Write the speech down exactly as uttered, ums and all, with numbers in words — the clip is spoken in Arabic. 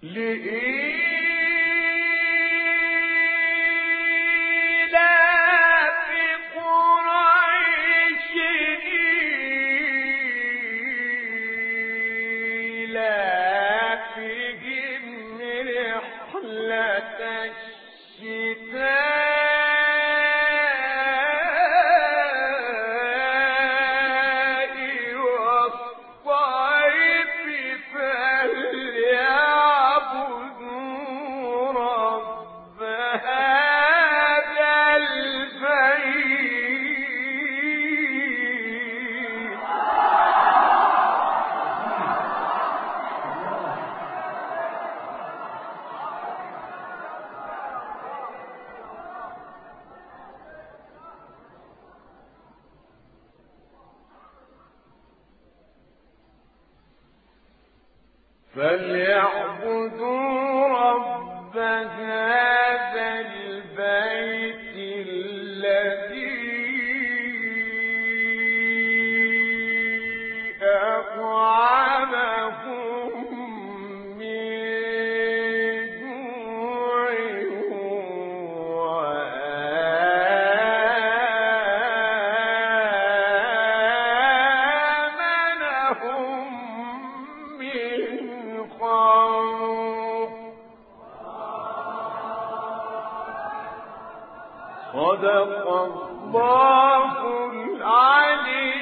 لإيلاف قريش إيلافهم رحلة الشتاء فليعبدوا رب هذا البيت الذي أطعمهم من جوع وآمنهم من خوف. صدق الله العلي